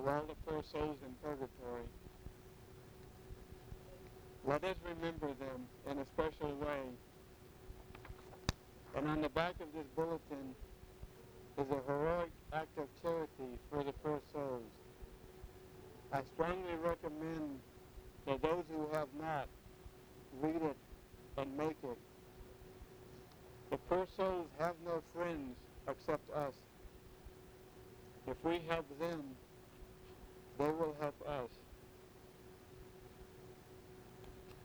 of all the poor souls in purgatory. Let us remember them in a special way. And on the back of this bulletin is a heroic act of charity for the poor souls. I strongly recommend that those who have not read it and make it. The poor souls have no friends except us. If we help them, they will help us.